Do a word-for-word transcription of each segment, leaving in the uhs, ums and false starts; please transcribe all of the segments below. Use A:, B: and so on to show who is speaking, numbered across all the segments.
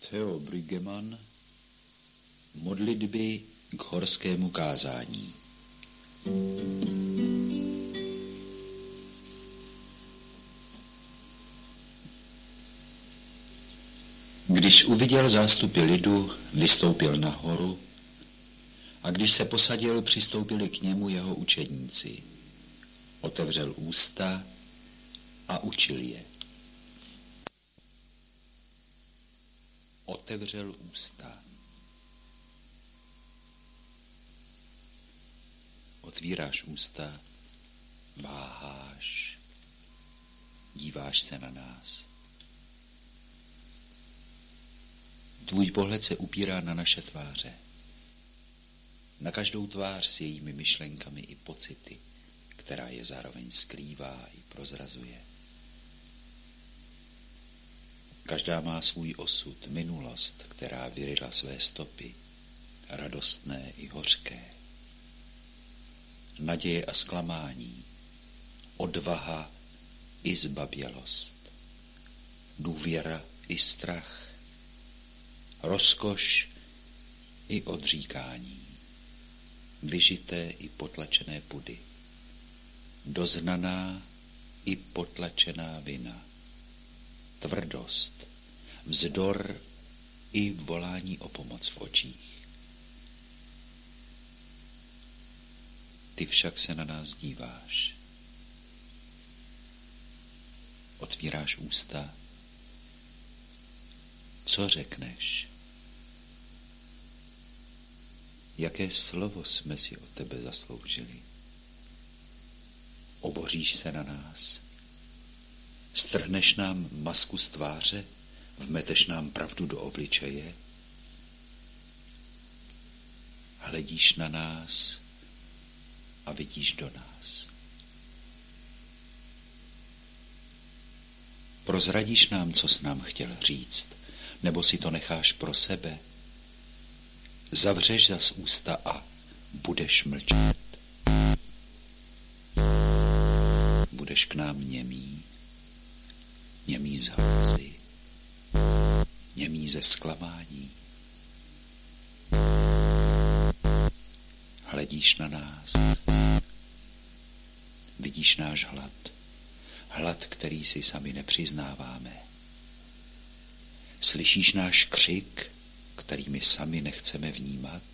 A: Theo Brüggemann. Modlitby k horskému kázání. Když uviděl zástupy lidu, vystoupil nahoru, a když se posadil, přistoupili k němu jeho učedníci. Otevřel ústa a učil je. Otevřel ústa. Otvíráš ústa, váháš, díváš se na nás. Tvůj pohled se upírá na naše tváře. Na každou tvář s jejími myšlenkami i pocity, která je zároveň skrývá i prozrazuje. Každá má svůj osud, minulost, která vyryla své stopy, radostné i hořké. Naděje a zklamání, odvaha i zbabělost, důvěra i strach, rozkoš i odříkání, vyžité i potlačené pudy, doznaná i potlačená vina, tvrdost, vzdor i volání o pomoc v očích. Ty však se na nás díváš. Otvíráš ústa. Co řekneš? Jaké slovo jsme si od tebe zasloužili? Oboříš se na nás. Strhneš nám masku z tváře, vmeteš nám pravdu do obličeje. Hledíš na nás a vidíš do nás. Prozradíš nám, co jsi nám chtěl říct, nebo si to necháš pro sebe? Zavřeš zas ústa a budeš mlčet. Budeš k nám němý, němý z hrůzy, němý ze zklamání. Hledíš na nás, vidíš náš hlad, hlad, který si sami nepřiznáváme. Slyšíš náš křik, který my sami nechceme vnímat?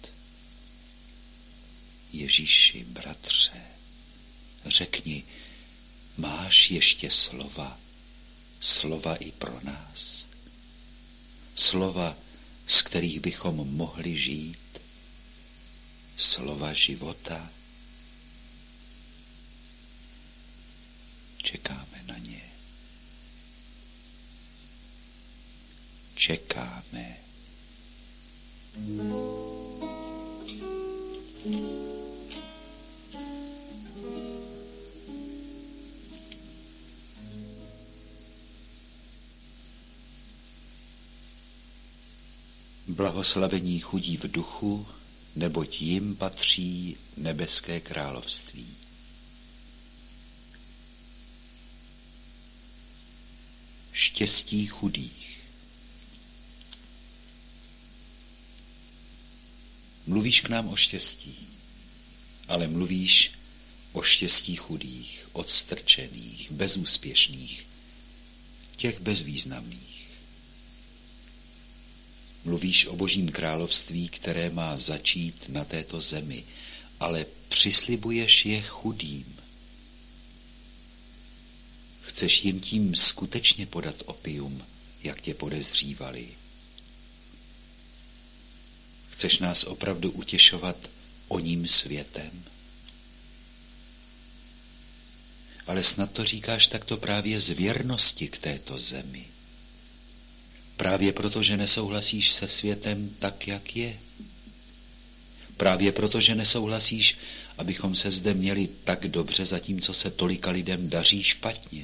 A: Ježíši, bratře, řekni, máš ještě slova, slova i pro nás, slova, z kterých bychom mohli žít, slova života. Čekáme na ně. Čekáme. Blahoslavení chudí v duchu, neboť jim patří nebeské království. Štěstí chudých. Mluvíš k nám o štěstí, ale mluvíš o štěstí chudých, odstrčených, bezúspěšných, těch bezvýznamných. Mluvíš o Božím království, které má začít na této zemi, ale přislibuješ je chudým. Chceš jim tím skutečně podat opium, jak tě podezřívali. Chceš nás opravdu utěšovat oním světem? Ale snad to říkáš takto právě z věrnosti k této zemi. Právě proto, že nesouhlasíš se světem tak, jak je. Právě proto, že nesouhlasíš, abychom se zde měli tak dobře, zatímco se tolika lidem daří špatně.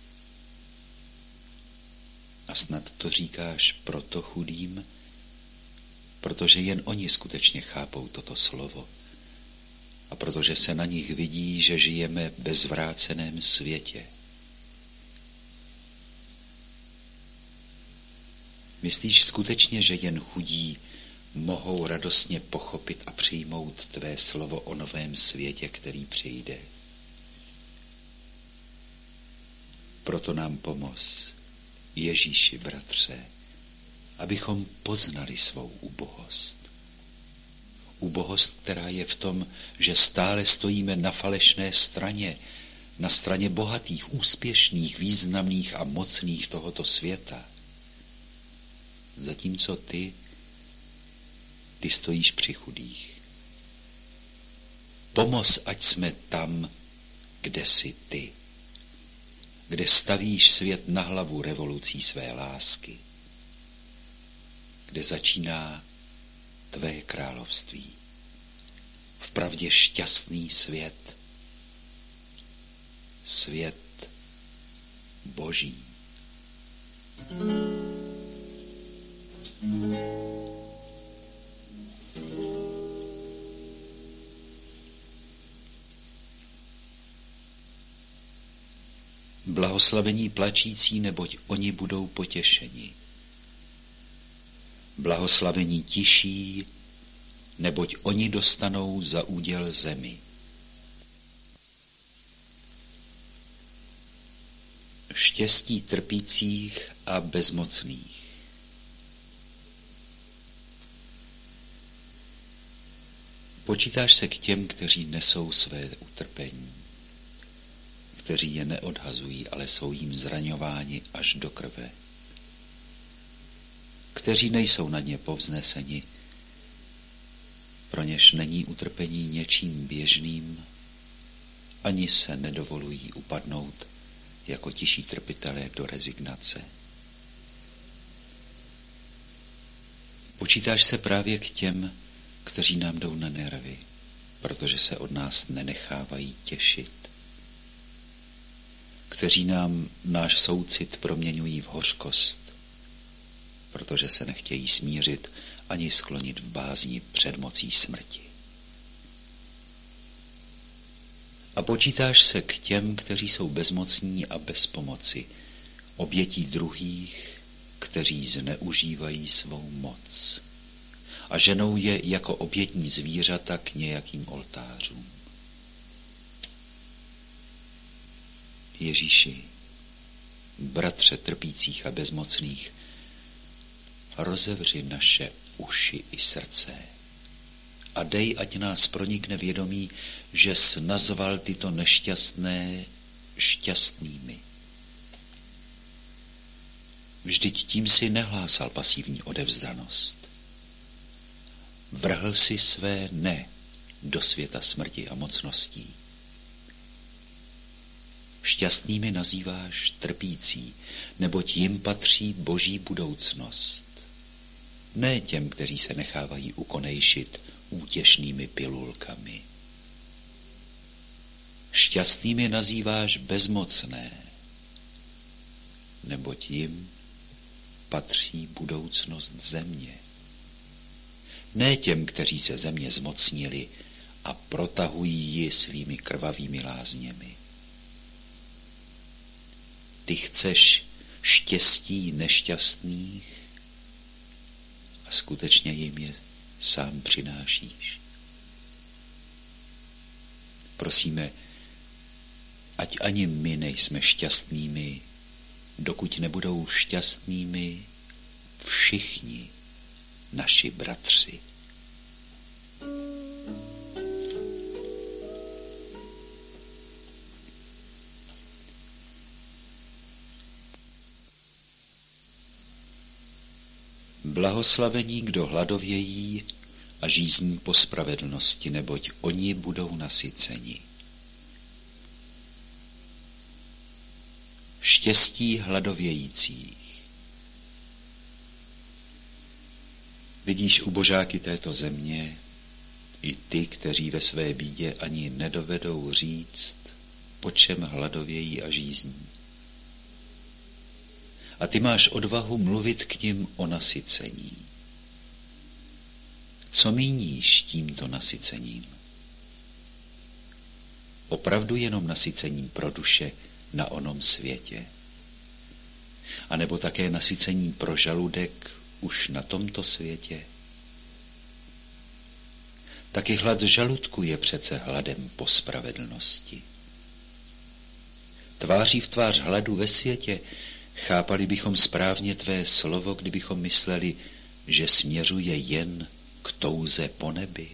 A: A snad to říkáš proto chudým, protože jen oni skutečně chápou toto slovo a protože se na nich vidí, že žijeme ve zvráceném světě. Myslíš skutečně, že jen chudí mohou radostně pochopit a přijmout tvé slovo o novém světě, který přijde? Proto nám pomoz, Ježíši, bratře, abychom poznali svou ubohost. Ubohost, která je v tom, že stále stojíme na falešné straně, na straně bohatých, úspěšných, významných a mocných tohoto světa. Zatímco ty, ty stojíš při chudých. Pomoz, ať jsme tam, kde jsi ty, kde stavíš svět na hlavu revolucí své lásky, kde začíná tvé království. Vpravdě šťastný svět, svět Boží. Blahoslavení plačící, neboť oni budou potěšeni. Blahoslavení tiší, neboť oni dostanou za úděl zemi. Štěstí trpících a bezmocných. Počítáš se k těm, kteří nesou své utrpení, kteří je neodhazují, ale jsou jim zraňováni až do krve, kteří nejsou na ně povzneseni, pro něž není utrpení něčím běžným, ani se nedovolují upadnout jako tiší trpitelé do rezignace. Počítáš se právě k těm, kteří nám jdou na nervy, protože se od nás nenechávají těšit, kteří nám náš soucit proměňují v hořkost, protože se nechtějí smířit ani sklonit v bázni před mocí smrti. A počítáš se k těm, kteří jsou bezmocní a bez pomoci, obětí druhých, kteří zneužívají svou moc a ženou je jako obětní zvířata k nějakým oltářům. Ježíši, bratře trpících a bezmocných, rozevři naše uši i srdce a dej, ať nás pronikne vědomí, že jsi nazval tyto nešťastné šťastnými. Vždyť tím si nehlásal pasivní odevzdanost. Vrhl si své ne do světa smrti a mocností. Šťastnými nazýváš trpící, neboť jim patří boží budoucnost. Ne těm, kteří se nechávají ukonejšit útěšnými pilulkami. Šťastnými nazýváš bezmocné, neboť jim patří budoucnost země. Ne těm, kteří se země zmocnili a protahují ji svými krvavými lázněmi. Ty chceš štěstí nešťastných a skutečně jim je sám přinášíš. Prosíme, ať ani my nejsme šťastnými, dokud nebudou šťastnými všichni naši bratři. Blahoslavení, kdo hladovějí a žízní po spravedlnosti, neboť oni budou nasyceni. Štěstí hladovějících. Vidíš ubožáky této země, i ty, kteří ve své bídě ani nedovedou říct, po čem hladovějí a žízní. A ty máš odvahu mluvit k nim o nasycení. Co míníš tímto nasycením? Opravdu jenom nasycením pro duše na onom světě? anebo také nasycení pro žaludek už na tomto světě? Taky hlad žaludku je přece hladem po spravedlnosti. Tváří v tvář hladu ve světě chápali bychom správně tvé slovo, kdybychom mysleli, že směřuje jen k touze po nebi.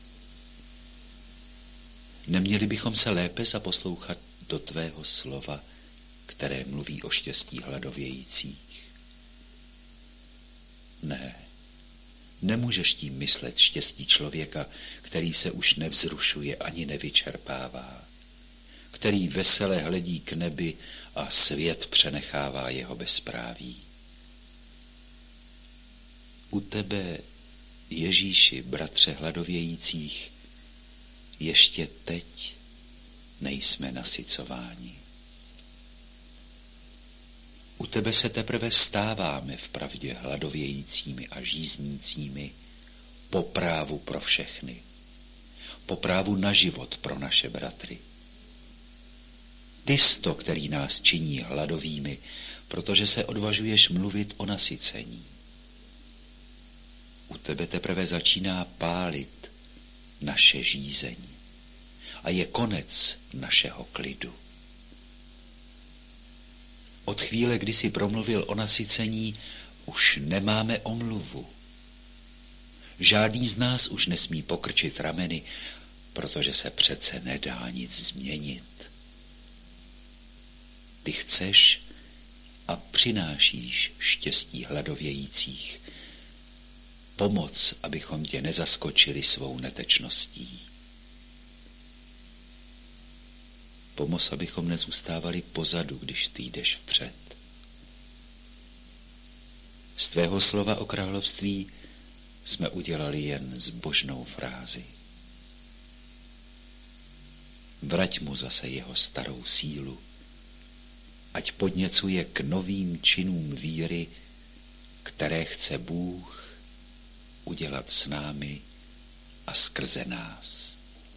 A: Neměli bychom se lépe zaposlouchat do tvého slova, které mluví o štěstí hladovějících? Ne, nemůžeš tím myslet štěstí člověka, který se už nevzrušuje ani nevyčerpává, který vesele hledí k nebi a svět přenechává jeho bezpráví. U tebe, Ježíši, bratře hladovějících, ještě teď nejsme nasycováni. U tebe se teprve stáváme vpravdě hladovějícími a žíznícími po právu pro všechny, po právu na život pro naše bratry. Ty jsi to, který nás činí hladovými, protože se odvažuješ mluvit o nasycení. U tebe teprve začíná pálit naše žízeň a je konec našeho klidu. Od chvíle, kdy jsi promluvil o nasycení, už nemáme omluvu. Žádný z nás už nesmí pokrčit rameny, protože se přece nedá nic změnit. Ty chceš a přinášíš štěstí hladovějících. Pomoc, abychom tě nezaskočili svou netečností. Pomoz, abychom nezůstávali pozadu, když ty jdeš vpřed. Z tvého slova o království jsme udělali jen zbožnou frázi. Vrať mu zase jeho starou sílu, ať podněcuje k novým činům víry, které chce Bůh udělat s námi a skrze nás.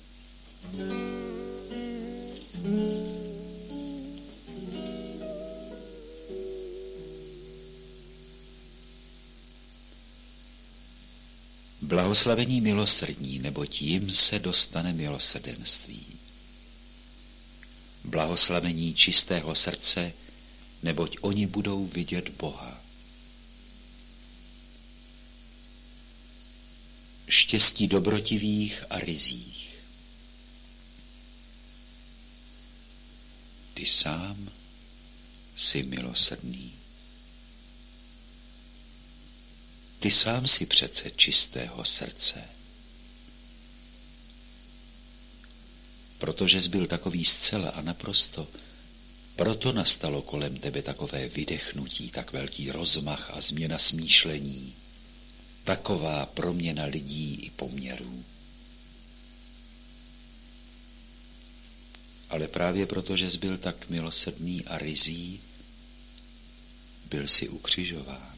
A: Blahoslavení milosrdní, neboť jim se dostane milosrdenství. Blahoslavení čistého srdce, neboť oni budou vidět Boha. Štěstí dobrotivých a ryzích. Ty sám jsi milosrdný. Ty sám jsi přece čistého srdce. Protože jsi byl takový zcela a naprosto, proto nastalo kolem tebe takové vydechnutí, tak velký rozmach a změna smýšlení, taková proměna lidí i poměrů. Ale právě proto, že jsi byl tak milosrdný a ryzí, byl jsi ukřižován.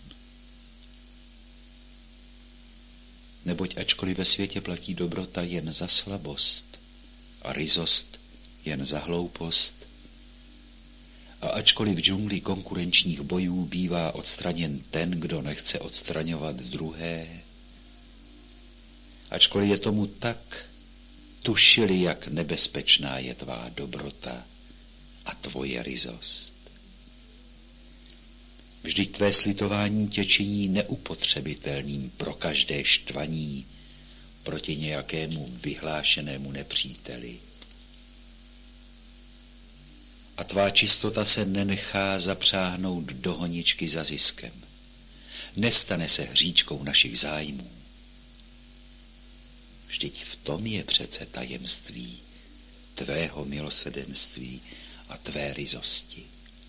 A: Neboť ačkoliv ve světě platí dobrota jen za slabost a ryzost jen za hloupost, a ačkoliv v džungli konkurenčních bojů bývá odstraněn ten, kdo nechce odstraňovat druhé, ačkoliv je tomu tak, tušili, jak nebezpečná je tvá dobrota a tvoje ryzost. Vždyť tvé slitování tě činí neupotřebitelným pro každé štvaní proti nějakému vyhlášenému nepříteli. A tvá čistota se nenechá zapřáhnout do honičky za ziskem. Nestane se hříčkou našich zájmů. Vždyť v tom je přece tajemství tvého milosrdenství a tvé ryzosti.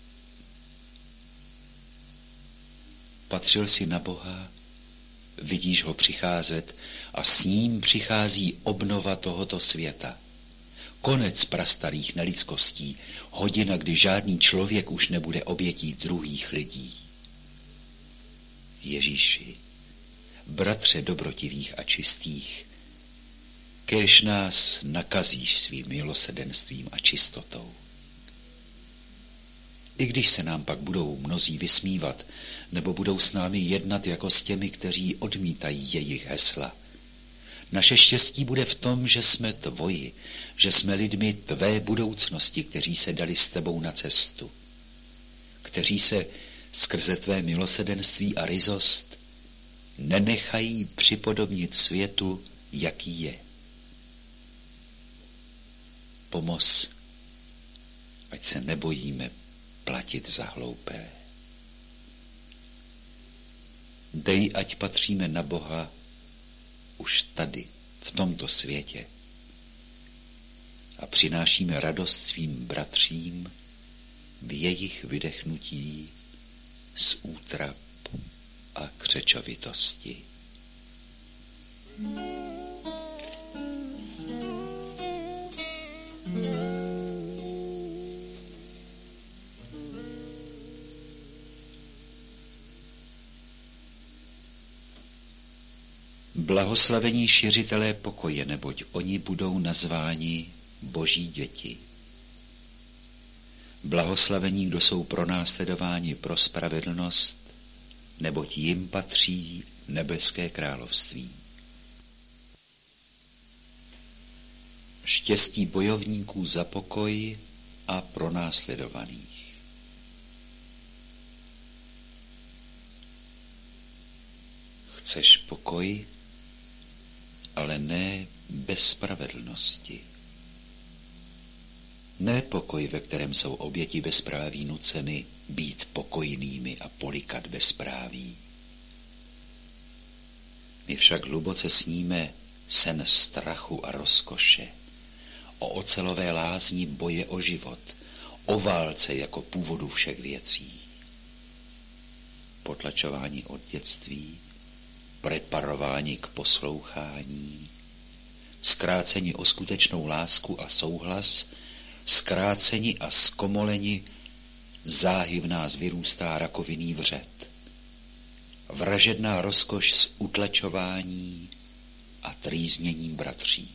A: Patřil jsi na Boha, vidíš ho přicházet a s ním přichází obnova tohoto světa. Konec prastarých nelidskostí, hodina, kdy žádný člověk už nebude obětí druhých lidí. Ježíši, bratře dobrotivých a čistých, kéž nás nakazíš svým milosrdenstvím a čistotou. I když se nám pak budou mnozí vysmívat, nebo budou s námi jednat jako s těmi, kteří odmítají jejich hesla. Naše štěstí bude v tom, že jsme tvoji, že jsme lidmi tvé budoucnosti, kteří se dali s tebou na cestu, kteří se skrze tvé milosedenství a ryzost nenechají připodobnit světu, jaký je. Pomoz, ať se nebojíme platit za hloupé. Dej, ať patříme na Boha už tady, v tomto světě a přinášíme radost svým bratřím v jejich vydechnutí z útrap a křečovitosti. Blahoslavení šiřitelé pokoje, neboť oni budou nazváni Boží děti. Blahoslavení, kdo jsou pronásledováni pro spravedlnost, neboť jim patří nebeské království. Štěstí bojovníků za pokoj a pronásledovaných. Chceš pokoj, ale ne bez spravedlnosti. Ne pokoj, ve kterém jsou oběti bezpráví nuceny být pokojnými a polikat bezpráví. My však hluboce sníme sen strachu a rozkoše, o ocelové lázni boje o život, o válce jako původu všech věcí. Potlačování od dětství, preparování k poslouchání, zkrácení o skutečnou lásku a souhlas, zkrácení a zkomolení, záhy v nás vyrůstá rakovinný vřed. Vražedná rozkoš z utlačování a trýzněním bratří.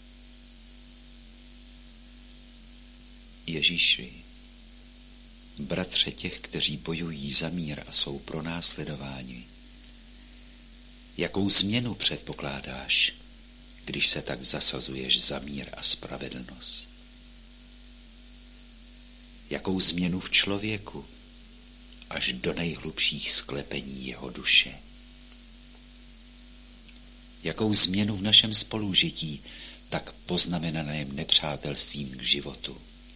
A: Ježíši, bratře těch, kteří bojují za mír a jsou pronásledováni, jakou změnu předpokládáš, když se tak zasazuješ za mír a spravedlnost? Jakou změnu v člověku, až do nejhlubších sklepení jeho duše? Jakou změnu v našem spolužití, tak poznamenaném nepřátelstvím k životu?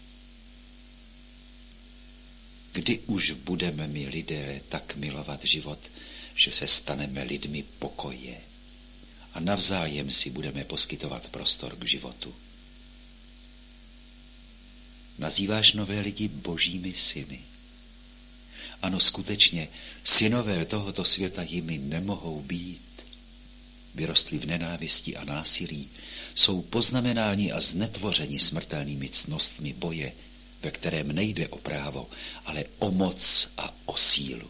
A: Kdy už budeme my lidé tak milovat život, že se staneme lidmi pokoje a navzájem si budeme poskytovat prostor k životu? Nazýváš nové lidi božími syny. Ano, skutečně, synové tohoto světa jimi nemohou být. Vyrostli v nenávisti a násilí, jsou poznamenáni a znetvořeni smrtelnými ctnostmi boje, ve kterém nejde o právo, ale o moc a o sílu.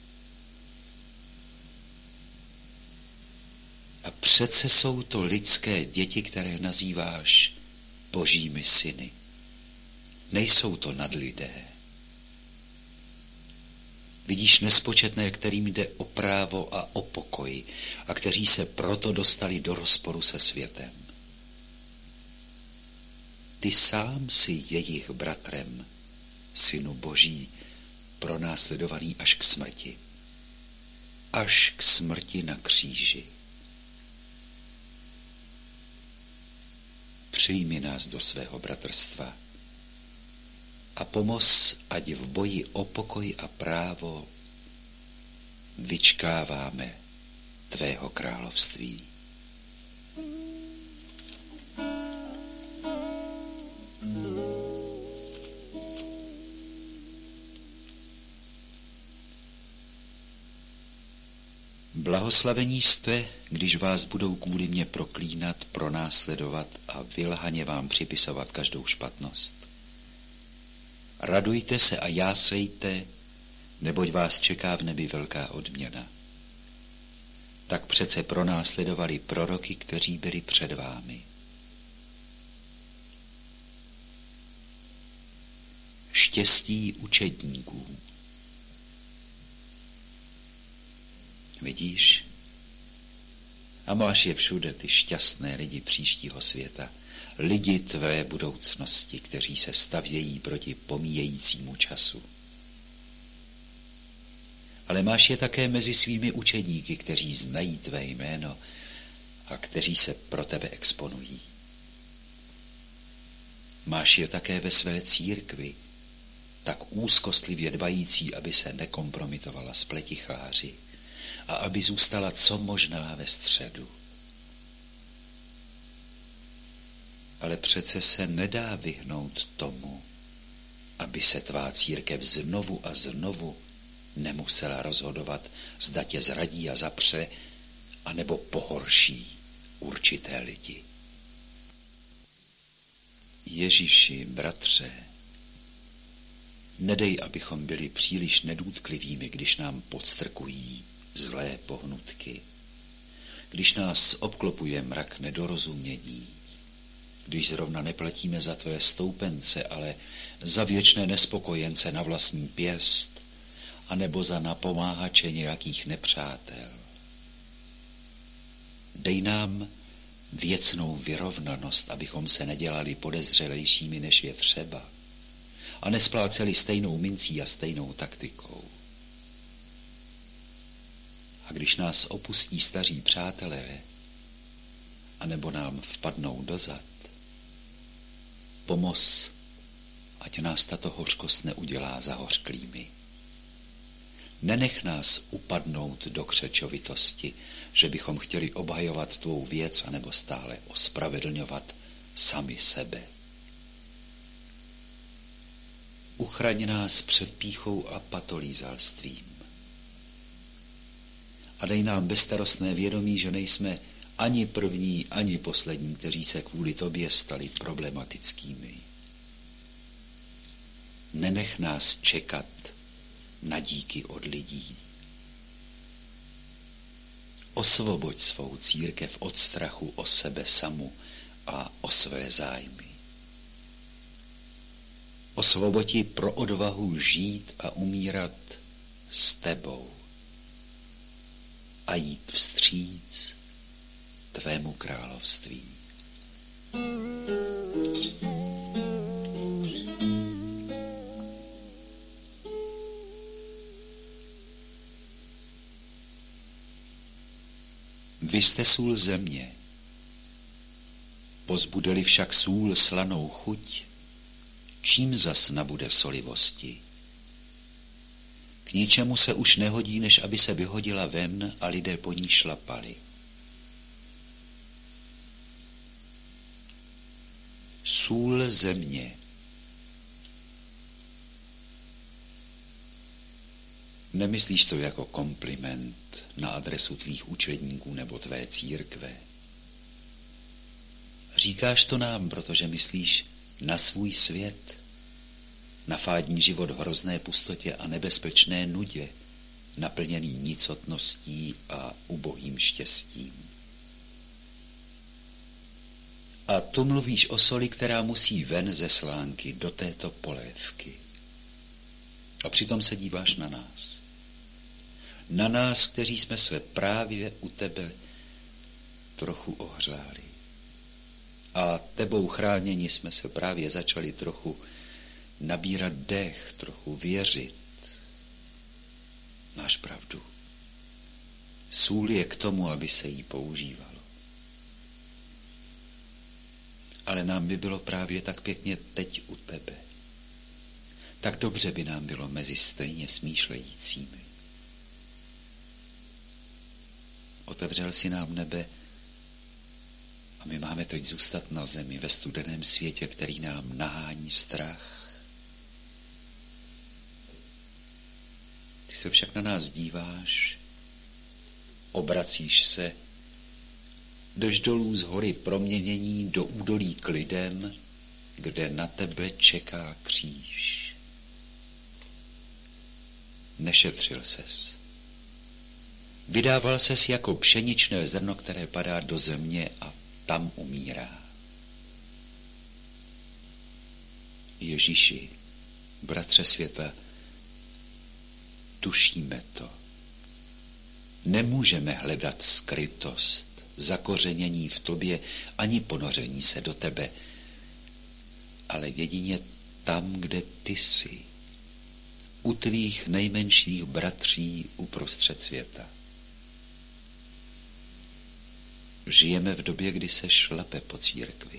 A: A přece jsou to lidské děti, které nazýváš božími syny. Nejsou to nadlidé. Vidíš nespočetné, kterým jde o právo a o pokoj a kteří se proto dostali do rozporu se světem. Ty sám si jejich bratrem, synu Boží, pronásledovaný až k smrti. Až k smrti na kříži. Přijmi nás do svého bratrstva a pomoz, ať v boji o pokoj a právo vyčkáváme tvého království. Blahoslavení jste, když vás budou kvůli mě proklínat, pronásledovat a vylhaně vám připisovat každou špatnost. Radujte se a jásejte, neboť vás čeká v nebi velká odměna. Tak přece pronásledovali proroky, kteří byli před vámi. štěstí učedníků. Vidíš? A máš je všude, ty šťastné lidi příštího světa. Lidi tvé budoucnosti, kteří se stavějí proti pomíjejícímu času. Ale máš je také mezi svými učedníky, kteří znají tvé jméno a kteří se pro tebe exponují. Máš je také ve své církvi, tak úzkostlivě dbající, aby se nekompromitovala s pleticháři a aby zůstala co možná ve středu. Ale přece se nedá vyhnout tomu, aby se tvá církev znovu a znovu nemusela rozhodovat, zda tě zradí a zapře, anebo pohorší určité lidi. Ježíši, bratře, nedej, abychom byli příliš nedůtklivými, když nám podstrkují zlé pohnutky, když nás obklopuje mrak nedorozumění, když zrovna neplatíme za tvé stoupence, ale za věčné nespokojence na vlastní pěst, anebo za napomáhače nějakých nepřátel. Dej nám věcnou vyrovnanost, abychom se nedělali podezřelejšími, než je třeba, a nespláceli stejnou mincí a stejnou taktikou. A když nás opustí staří přátelé, anebo nám vpadnou dozad, pomoz, ať nás tato hořkost neudělá zahořklými. Nenech nás upadnout do křečovitosti, že bychom chtěli obhajovat tvou věc anebo stále ospravedlňovat sami sebe. Uchraň nás před pýchou a patolízalstvím. A dej nám bezstarostné vědomí, že nejsme ani první, ani poslední, kteří se kvůli tobě stali problematickými. Nenech nás čekat na díky od lidí. Osvoboď svou církev od strachu o sebe samu a o své zájmy. Osvoboď ji pro odvahu žít a umírat s tebou a jít vstříc tvému království. Vy jste sůl země. Pozbude-li však sůl slanou chuť, čím zas nabude v solivosti? K ničemu se už nehodí, než aby se vyhodila ven a lidé po ní šlapali. Sůl země. Nemyslíš to jako kompliment na adresu tvých učedníků nebo tvé církve. Říkáš to nám, protože myslíš na svůj svět, na fádní život v hrozné pustotě a nebezpečné nudě, naplněný nicotností a ubohým štěstím. A tu mluvíš o soli, která musí ven ze slánky do této polévky. A přitom se díváš na nás. Na nás, kteří jsme se právě u tebe trochu ohřáli. A tebou chráněni jsme se právě začali trochu nabírat dech, trochu věřit. Máš pravdu. Sůl je k tomu, aby se jí používalo. Ale nám by bylo právě tak pěkně teď u tebe. Tak dobře by nám bylo mezi stejně smýšlejícími. Otevřel si nám nebe a my máme teď zůstat na zemi ve studeném světě, který nám nahání strach. Ty se však na nás díváš, obracíš se, jdeš dolů z hory proměnění do údolí k lidem, kde na tebe čeká kříž. Nešetřil ses. Vydával ses jako pšeničné zrno, které padá do země a tam umírá. Ježíši, Bratře světa, tušíme to. Nemůžeme hledat skrytost, zakořenění v tobě, ani ponoření se do tebe, ale jedině tam, kde ty jsi, u tvých nejmenších bratří uprostřed světa. Žijeme v době, kdy se šlape po církvi.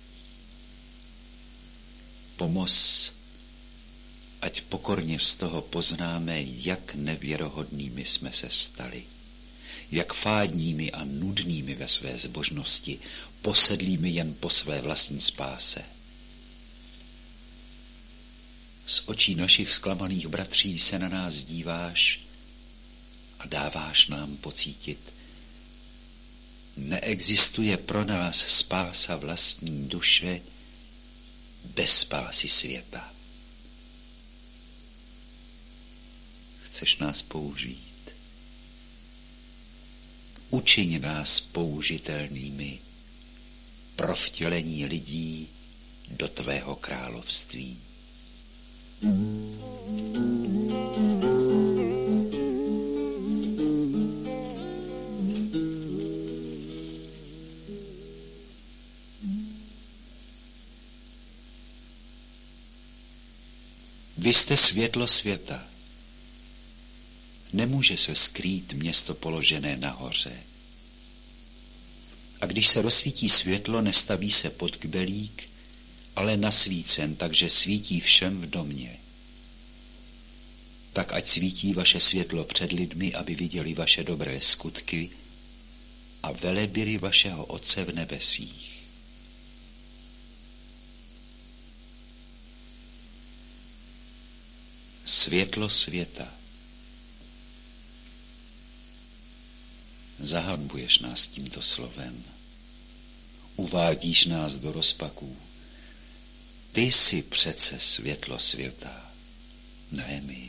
A: Pomoz, ať pokorně z toho poznáme, jak nevěrohodnými jsme se stali, jak fádními a nudnými ve své zbožnosti, posedlými jen po své vlastní spáse. Z očí našich zklamaných bratří se na nás díváš a dáváš nám pocítit, neexistuje pro nás spása vlastní duše bez spásy světa. Chceš nás použít. Učiň nás použitelnými pro vtělení lidí do tvého království. Vy jste světlo světa. Nemůže se skrýt město položené nahoře. A když se rozsvítí světlo, nestaví se pod kbelík, ale nasvícen, takže svítí všem v domě. Tak ať svítí vaše světlo před lidmi, aby viděli vaše dobré skutky a velebili vašeho Otce v nebesích. Světlo světa. Zahanbuješ nás tímto slovem. Uvádíš nás do rozpaků. Ty jsi přece světlo světa, ne my.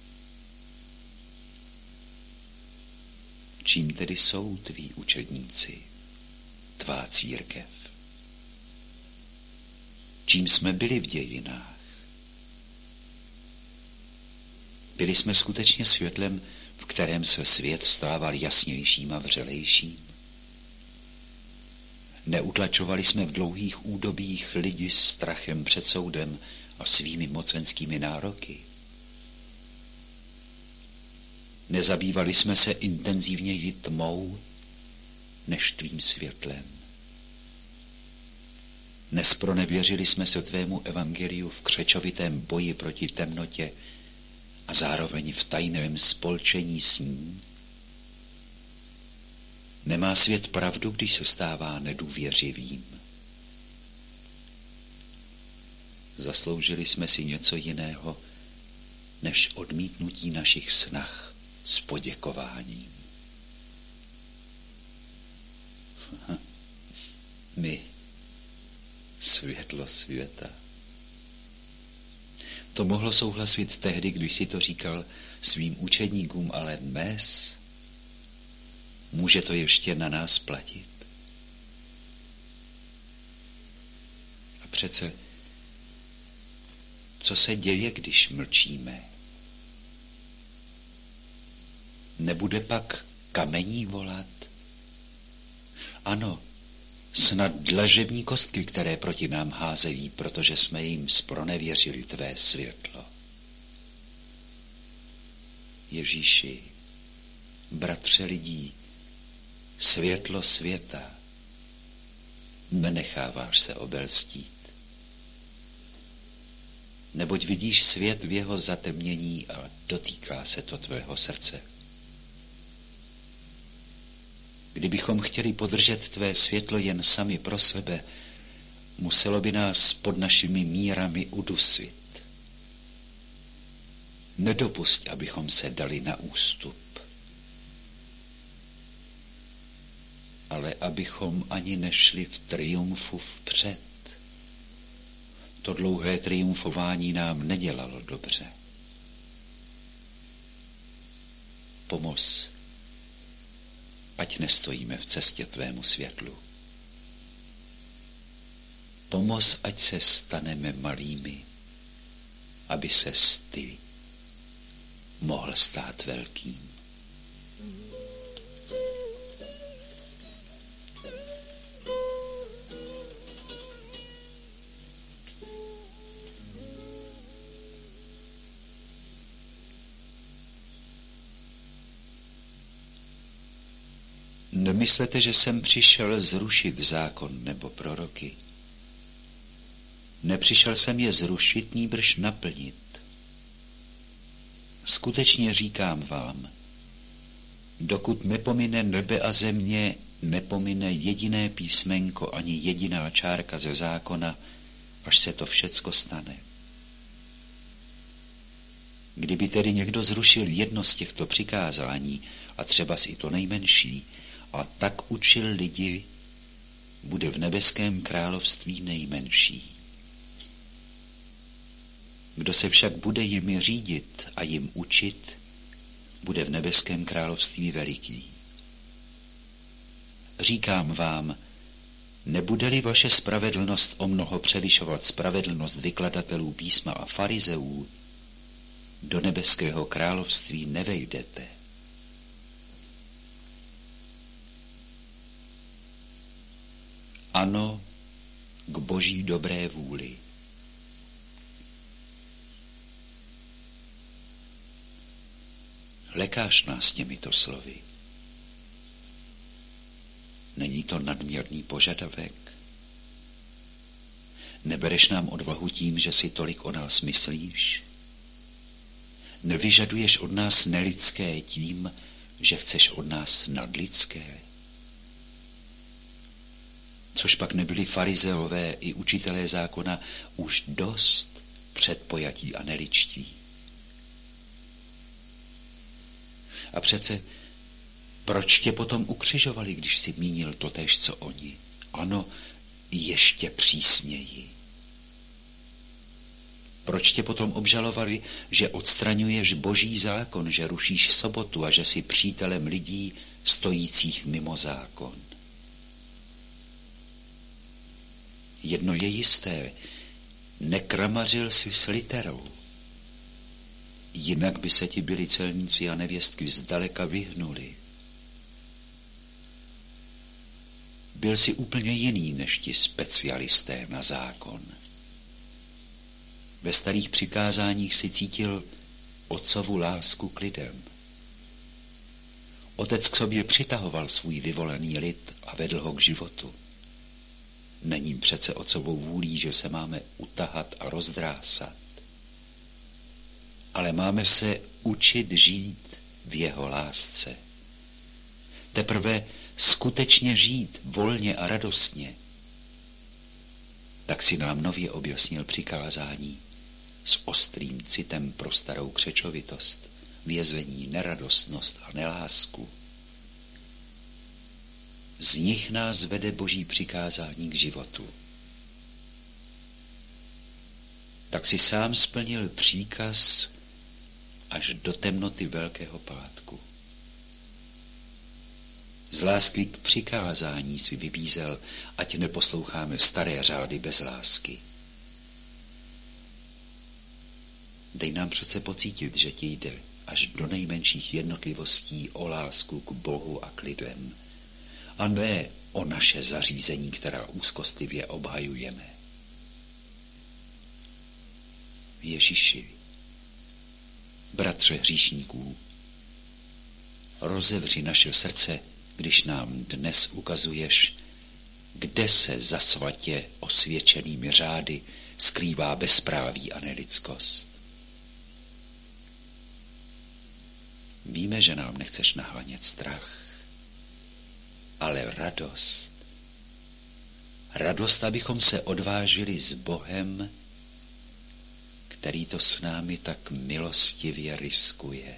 A: Čím tedy jsou tví učedníci, tvá církev? Čím jsme byli v dějinách? Byli jsme skutečně světlem, v kterém se svět stával jasnějším a vřelejším? Neutlačovali jsme v dlouhých údobích lidi s strachem před soudem a svými mocenskými nároky? Nezabývali jsme se intenzivněji tmou než tvým světlem? Nespronevěřili jsme se tvému evangeliu v křečovitém boji proti temnotě a zároveň v tajném spolčení s ní? Nemá svět pravdu, když se stává nedůvěřivým? Zasloužili jsme si něco jiného, než odmítnutí našich snah s poděkováním. My, světlo světa. To mohlo souhlasit tehdy, když si to říkal svým učedníkům, ale dnes může to ještě na nás platit. A přece, co se děje, když mlčíme? Nebude pak kamení volat? Ano, snad dlažební kostky, které proti nám házejí, protože jsme jim zpronevěřili tvé světlo. Ježíši, bratře lidí, světlo světa, nenecháváš se obelstít. Neboť vidíš svět v jeho zatemnění a dotýká se to tvého srdce. Kdybychom chtěli podržet tvé světlo jen sami pro sebe, muselo by nás pod našimi mírami udusit. Nedopusť, abychom se dali na ústup, ale abychom ani nešli v triumfu vpřed. To dlouhé triumfování nám nedělalo dobře. Pomoz, ať nestojíme v cestě tvému světlu. Pomoz, ať se staneme malými aby ses ty mohl stát velkým. Nemyslete, že jsem přišel zrušit zákon nebo proroky. Nepřišel jsem je zrušit, nýbrž naplnit. Skutečně říkám vám, dokud nepomine nebe a země, nepomine jediné písmenko ani jediná čárka ze zákona, až se to všecko stane. Kdyby tedy někdo zrušil jedno z těchto přikázání, a třeba i to nejmenší, a tak učil lidi, bude v nebeském království nejmenší. Kdo se však bude jimi řídit a jim učit, bude v nebeském království veliký. Říkám vám, nebude-li vaše spravedlnost o mnoho převyšovat spravedlnost vykladatelů písma a farizeů, do nebeského království nevejdete. Ano, k boží dobré vůli. Lékáš nás těmito slovy. Není to nadměrný požadavek? Nebereš nám odvahu tím, že si tolik o nás myslíš? Nevyžaduješ od nás nelidské tím, že chceš od nás nadlidské? Což pak nebyli farizeové i učitelé zákona už dost předpojatí a neličtí. A přece, proč tě potom ukřižovali, když jsi mínil totéž, co oni? Ano, ještě přísněji. Proč tě potom obžalovali, že odstraňuješ boží zákon, že rušíš sobotu a že jsi přítelem lidí stojících mimo zákon? Jedno je jisté, nekramařil jsi s literou. Jinak by se ti byli celníci a nevěstky zdaleka vyhnuli. Byl jsi úplně jiný než ti specialisté na zákon. Ve starých přikázáních si cítil otcovu lásku k lidem. Otec k sobě přitahoval svůj vyvolený lid a vedl ho k životu. Není přece otcovou vůlí, že se máme utahat a rozdrásat. Ale máme se učit žít v jeho lásce. Teprve skutečně žít volně a radostně. Tak si nám nově objasnil přikázání s ostrým citem pro starou křečovitost, vězení, neradostnost a nelásku. Z nich nás vede boží přikázání k životu. Tak si sám splnil příkaz až do temnoty Velkého pátku. Z lásky k přikázání si vybízel, ať neposloucháme staré řády bez lásky. Dej nám přece pocítit, že ti jde až do nejmenších jednotlivostí o lásku k Bohu a k lidem, a ne o naše zařízení, která úzkostlivě obhajujeme. Ježíši, bratře hříšníků, rozevři naše srdce, když nám dnes ukazuješ, kde se za svatě osvědčenými řády skrývá bezpráví a nelidskost. Víme, že nám nechceš nahánět strach, ale radost. Radost, abychom se odvážili s Bohem, který to s námi tak milostivě riskuje.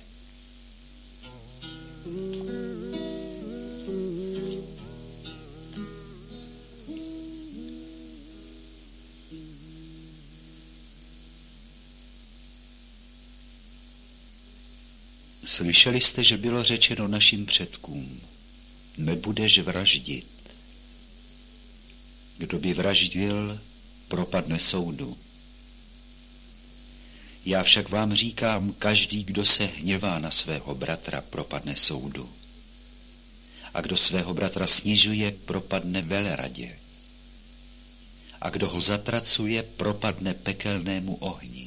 A: Slyšeli jste, že bylo řečeno našim předkům, nebudeš vraždit. Kdo by vraždil, propadne soudu. Já však vám říkám, každý, kdo se hněvá na svého bratra, propadne soudu. A kdo svého bratra snižuje, propadne veleradě. A kdo ho zatracuje, propadne pekelnému ohni.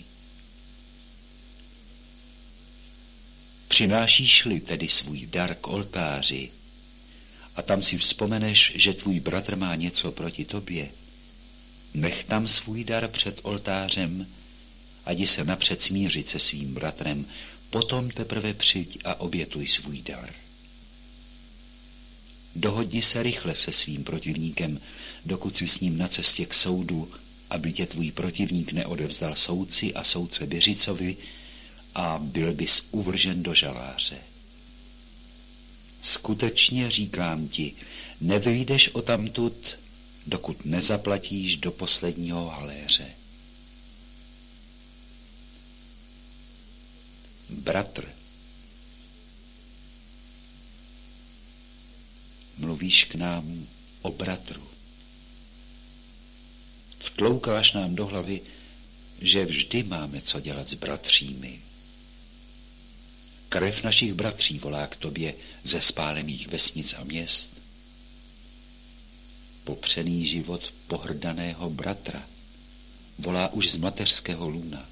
A: Přinášíš-li tedy svůj dar k oltáři a tam si vzpomeneš, že tvůj bratr má něco proti tobě, nech tam svůj dar před oltářem a jdi se napřed smířit se svým bratrem, potom teprve přijď a obětuj svůj dar. Dohodni se rychle se svým protivníkem, dokud jsi s ním na cestě k soudu, aby tě tvůj protivník neodevzdal soudci a soudce Běřicovi a byl bys uvržen do žaláře. Skutečně říkám ti, nevyjdeš odtamtud, dokud nezaplatíš do posledního haléře. Bratr. Mluvíš k nám o bratru. Vtloukáš nám do hlavy, že vždy máme co dělat s bratřími. Krev našich bratří volá k tobě ze spálených vesnic a měst. Popřený život pohrdaného bratra volá už z mateřského lůna.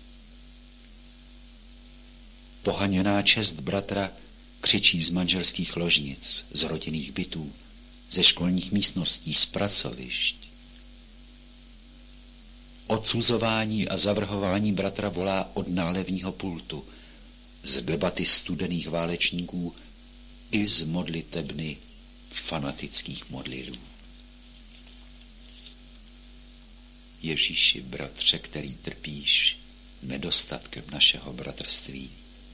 A: Pohaněná čest bratra křičí z manželských ložnic, z rodinných bytů, ze školních místností, z pracovišť. Odsuzování a zavrhování bratra volá od nálevního pultu, z debaty studených válečníků i z modlitebny fanatických modlilů. Ježíši, bratře, který trpíš nedostatkem našeho bratrství,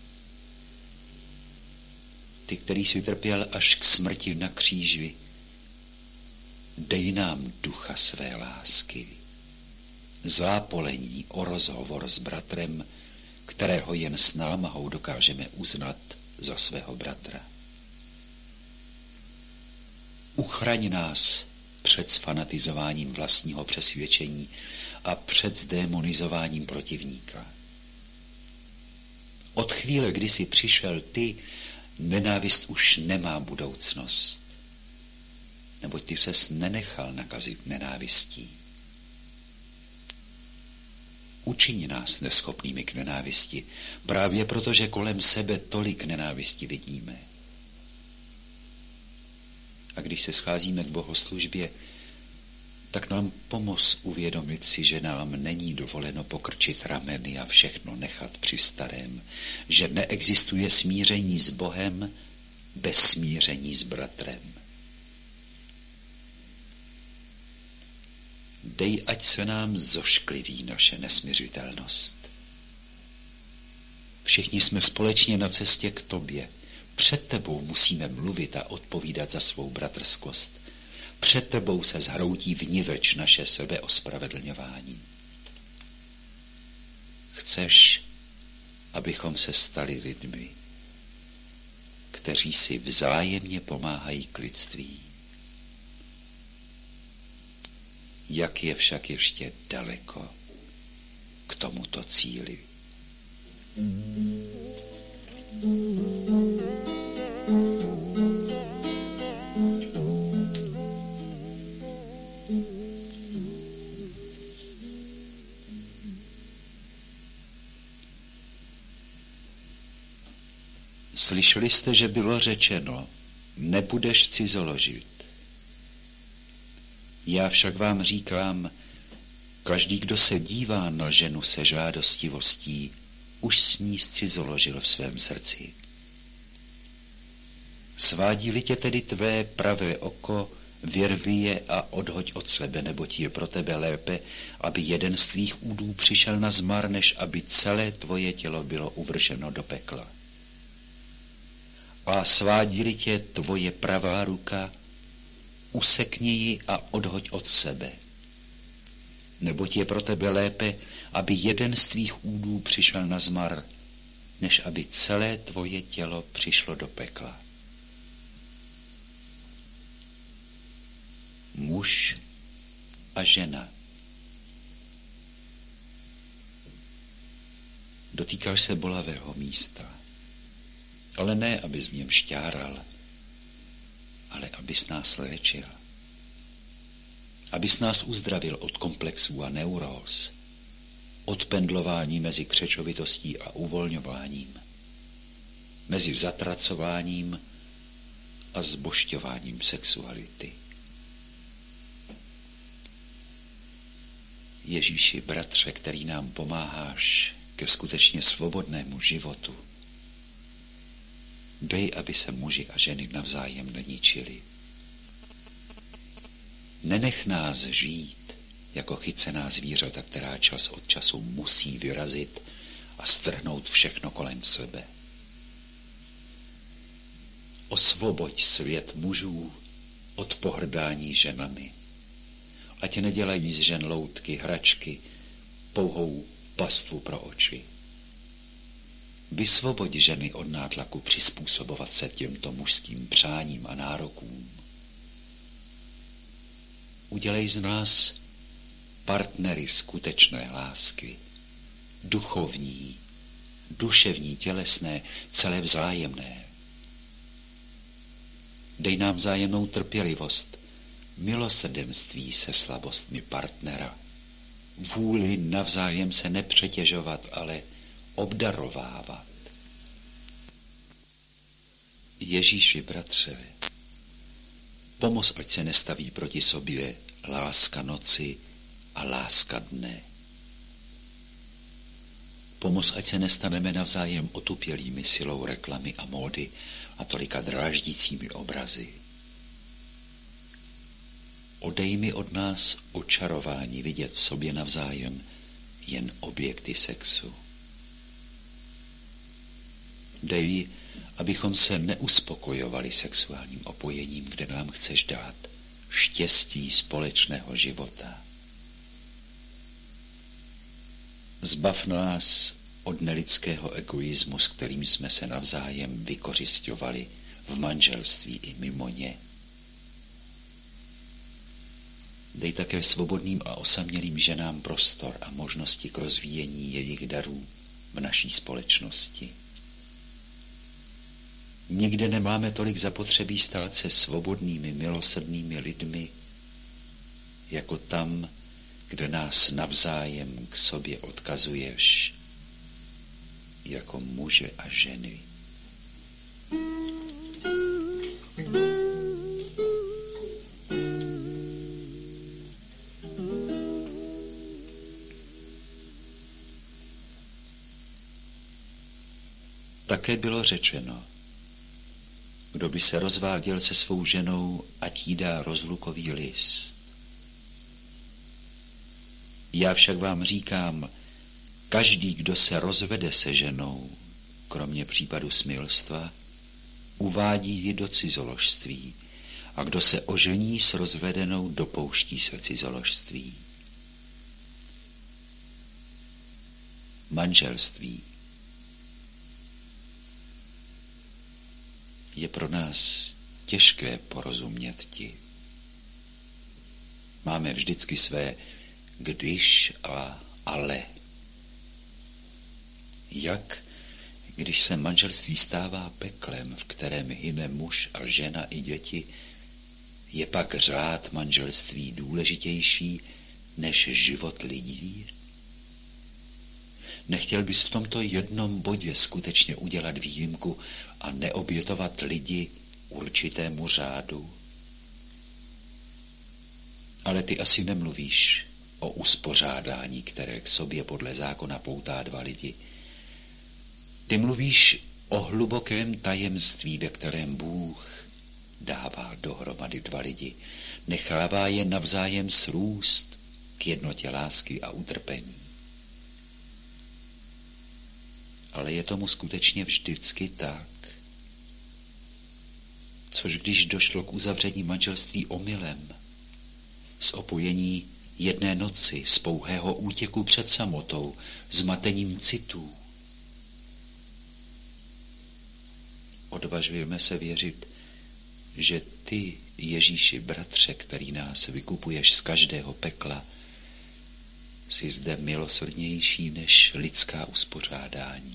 A: ty, který jsi trpěl až k smrti na kříži, dej nám ducha své lásky, zápolení o rozhovor s bratrem, kterého jen s námahou dokážeme uznat za svého bratra. Uchraň nás před fanatizováním vlastního přesvědčení a před zdémonizováním protivníka. Od chvíle, kdy jsi přišel ty, nenávist už nemá budoucnost, neboť ty ses nenechal nakazit nenávistí. Učiň nás neschopnými k nenávisti, právě protože kolem sebe tolik nenávisti vidíme. A když se scházíme k bohoslužbě, tak nám pomoz uvědomit si, že nám není dovoleno pokrčit rameny a všechno nechat při starém, že neexistuje smíření s Bohem bez smíření s bratrem. Dej, ať se nám zoškliví naše nesmiřitelnost. Všichni jsme společně na cestě k tobě. Před tebou musíme mluvit a odpovídat za svou bratrskost. Před tebou se zhroutí vniveč naše sebeospravedlňování. Chceš, abychom se stali lidmi, kteří si vzájemně pomáhají k lidství. Jak je však ještě daleko k tomuto cíli. Slyšeli jste, že bylo řečeno, nebudeš cizoložit. Já však vám říkám, každý, kdo se dívá na ženu se žádostivostí, už s ní zcizoložil v svém srdci. Svádí-li tě tedy tvé pravé oko, vyrvi je a odhoď od sebe, neboť je pro tebe lépe, aby jeden z tvých údů přišel na zmar, než aby celé tvoje tělo bylo uvrženo do pekla. A svádí-li tě tvoje pravá ruka, usekni ji a odhoď od sebe. Neboť je pro tebe lépe, aby jeden z tvých údů přišel na zmar, než aby celé tvoje tělo přišlo do pekla. Muž a žena. Dotýkáš se bolavého místa, ale ne, abys v něm šťáral, ale abys nás léčil. Abys nás uzdravil od komplexů a neuróz, od pendlování mezi křečovitostí a uvolňováním, mezi zatracováním a zbožťováním sexuality. Ježíši, bratře, který nám pomáháš ke skutečně svobodnému životu, dej, aby se muži a ženy navzájem neničili. Nenech nás žít jako chycená zvířata, která čas od času musí vyrazit a strhnout všechno kolem sebe. Osvoboď svět mužů od pohrdání ženami. Ať nedělají z žen loutky, hračky, pouhou pastvu pro oči. Vysvoboď ženy od nátlaku přizpůsobovat se těmto mužským přáním a nárokům. Udělej z nás partnery skutečné lásky, duchovní, duševní, tělesné, celé vzájemné. Dej nám vzájemnou trpělivost, milosrdenství se slabostmi partnera, vůli navzájem se nepřetěžovat, ale obdarovávat. Ježíši, bratře, pomoz, ať se nestaví proti sobě láska noci a láska dne. Pomoz, ať se nestaneme navzájem otupělými silou reklamy a módy a tolika dráždícími obrazy. Odej mi od nás očarování vidět v sobě navzájem jen objekty sexu. Dej, abychom se neuspokojovali sexuálním opojením, kde nám chceš dát štěstí společného života. Zbav nás od nelidského egoismu, s kterým jsme se navzájem vykořisťovali v manželství i mimo ně. Dej také svobodným a osamělým ženám prostor a možnosti k rozvíjení jejich darů v naší společnosti. Nikde nemáme tolik zapotřebí stát se svobodnými, milosrdnými lidmi, jako tam, kde nás navzájem k sobě odkazuješ, jako muže a ženy. Také bylo řečeno, kdo by se rozváděl se svou ženou, ať jí dá rozlukový list. Já však vám říkám, každý, kdo se rozvede se ženou, kromě případu smilstva, uvádí ji do cizoložství, a kdo se ožení s rozvedenou, dopouští se cizoložství. Manželství je pro nás těžké porozumět ti. Máme vždycky své když a ale. Jak, když se manželství stává peklem, v kterém hyne muž a žena i děti, je pak řád manželství důležitější než život lidí? Nechtěl bys v tomto jednom bodě skutečně udělat výjimku a neobětovat lidi určitému řádu? Ale ty asi nemluvíš o uspořádání, které k sobě podle zákona poutá dva lidi. Ty mluvíš o hlubokém tajemství, ve kterém Bůh dává dohromady dva lidi, nechává je navzájem srůst k jednotě lásky a utrpení. Ale je tomu skutečně vždycky tak. Což když došlo k uzavření manželství omylem, z opojení jedné noci, z pouhého útěku před samotou, zmatením citů. Odvažujeme se věřit, že ty, Ježíši, bratře, který nás vykupuješ z každého pekla, Jsi zde milosrdnější než lidská uspořádání.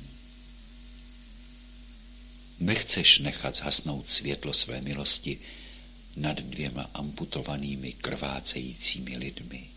A: Nechceš nechat zhasnout světlo své milosti nad dvěma amputovanými krvácejícími lidmi.